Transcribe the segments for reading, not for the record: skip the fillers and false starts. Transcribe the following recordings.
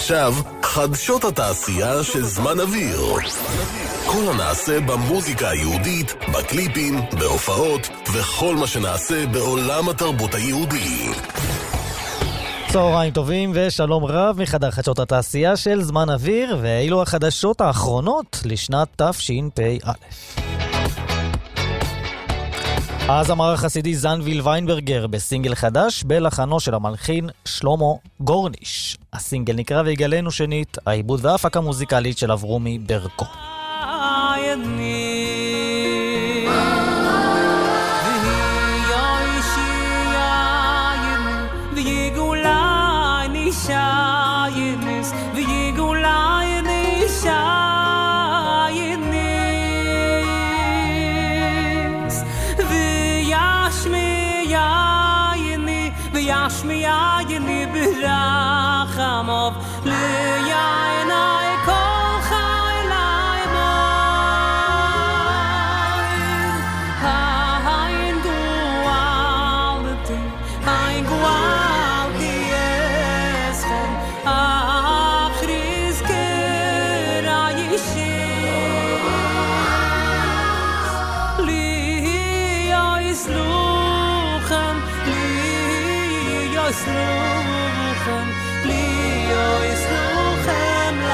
ועכשיו, חדשות התעשייה של זמן אוויר. כל הנעשה במוזיקה היהודית, בקליפים, בהופעות, וכל מה שנעשה בעולם התרבות היהודי. צהריים טובים ושלום רב מחדר חדשות התעשייה של זמן אוויר, ואילו החדשות האחרונות לשנת תשפ"א. הזמר החסידי זנביל ויינברגר בסינגל חדש בלחנו של המלחין שלמה גורניש. הסינגל נקרא ויגלנו שנית, העיבוד וההפקה מוזיקלית של אברומי ברקו. ישמיעני ברחמוב ליעיני כל חיי מים ein gualti eschem achris kerayishis li yisluchem יסלוחם לי יסלוחם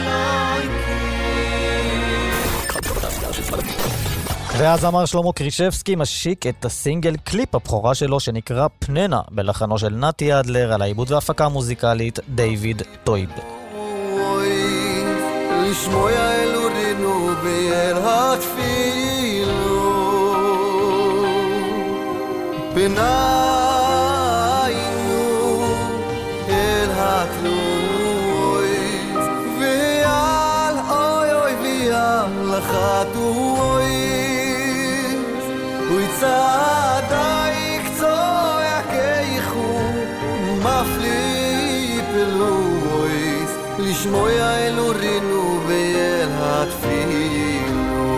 והזמר שלמה קרישבסקי משיק את הסינגל קליפ הבכורה שלו שנקרא פננה בלחנו של נתי אדלר, על העיבוד וההפקה המוזיקלית דיוויד טויב. לשמוע אלוהינו באל התפילו פנה צעדי קצור יקייחו מפלי פלויס לשמוע אלוהינו ואל התפילו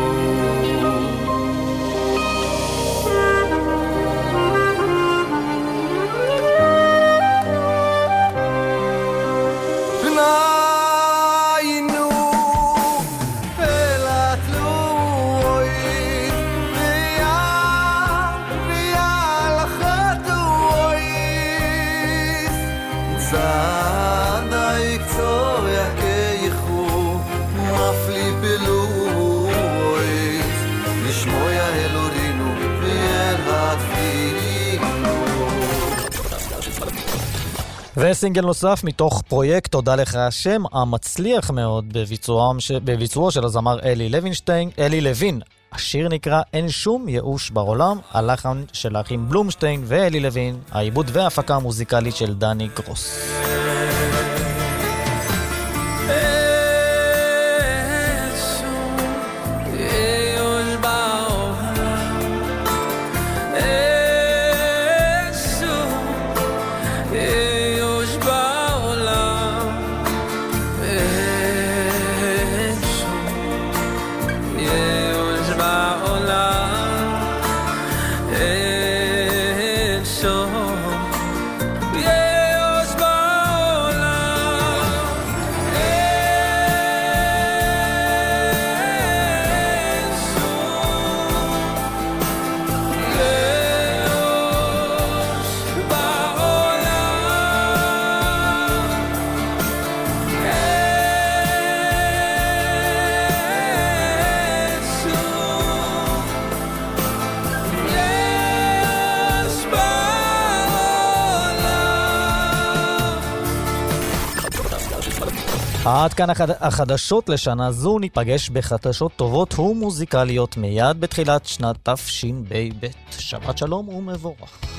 וסינגל נוסף מתוך פרויקט תודה לך השם המצליח מאוד בביצועו של הזמר אלי לוין. השיר נקרא אין שום ייאוש בעולם, הלחן של האחים בלומשטיין ואלי לוין, העיבוד וההפקה המוזיקלית של דני גרוס. עד כאן החדשות לשנה זו. ניפגש בחדשות טובות ומוזיקליות מיד בתחילת שנת תשפ"ב. שבת שלום ומבורך.